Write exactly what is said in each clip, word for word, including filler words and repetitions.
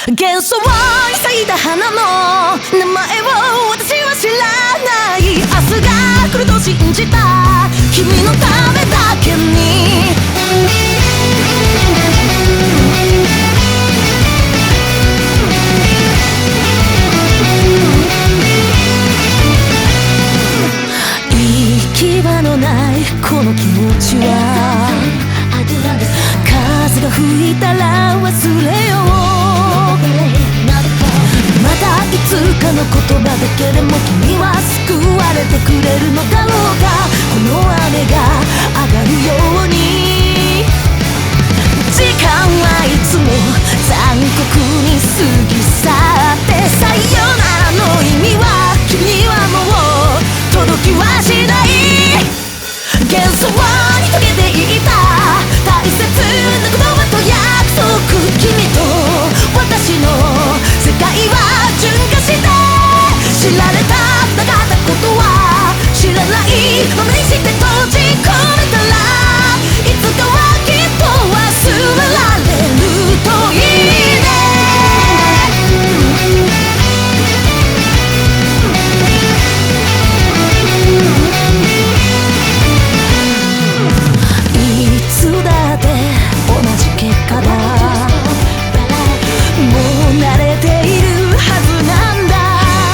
幻想に咲いた花の名前を私は知らない。明日が来ると信じた君のためだけに。行き場のないこの気持ちは風が吹いたら忘れよう。またいつかの言葉だけでも君は救われてくれるのだろうか。この雨が上がるように時間はいつも残酷に過ぎ去って、さよならの意味は君にはもう届きはしない。幻想に溶けていた大切な言葉と約束、君と私の世界は循環して、知られたくなかったことは知らないままにして閉じ込めたら、いつかはきっと忘れられるといいね。いつだって同じ結果だ、もう慣れているはずなんだ。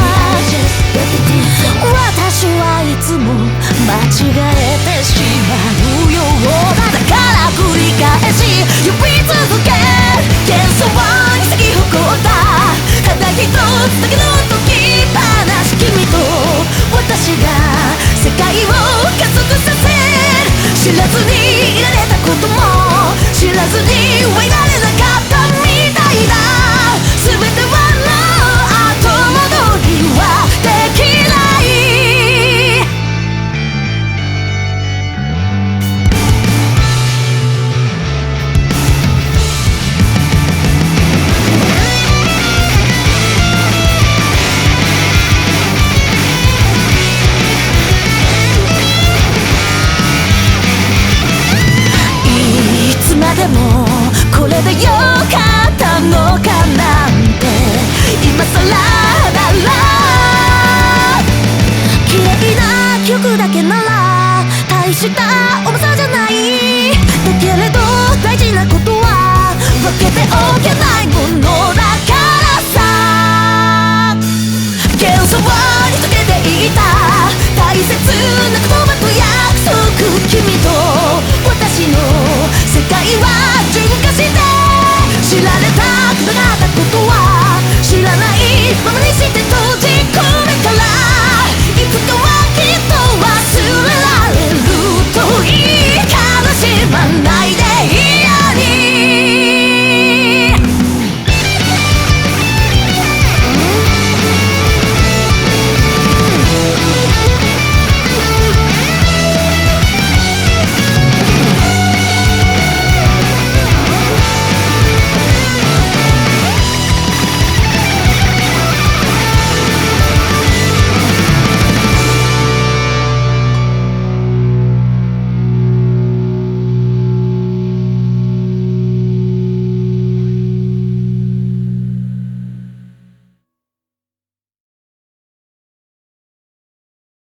私はいつも間違えてしまうようだ。だから繰り返し呼び続け、幻想に咲き誇ったただ一つだけの解き放し、君と私が世界を加速させ、知らずにいられたことも知らずにはいられなかったみたいだ。全てはもう後戻りはできない。いつまでもこれでよかったのかなんて今さらなら、綺麗な記憶だけなら大した重さじゃない。だけれど大事なことは分けておけないものだからさ。幻想に溶けていた大切な言葉と約束、君と私の世界は循環して、知られたくなかったことは知らないままにして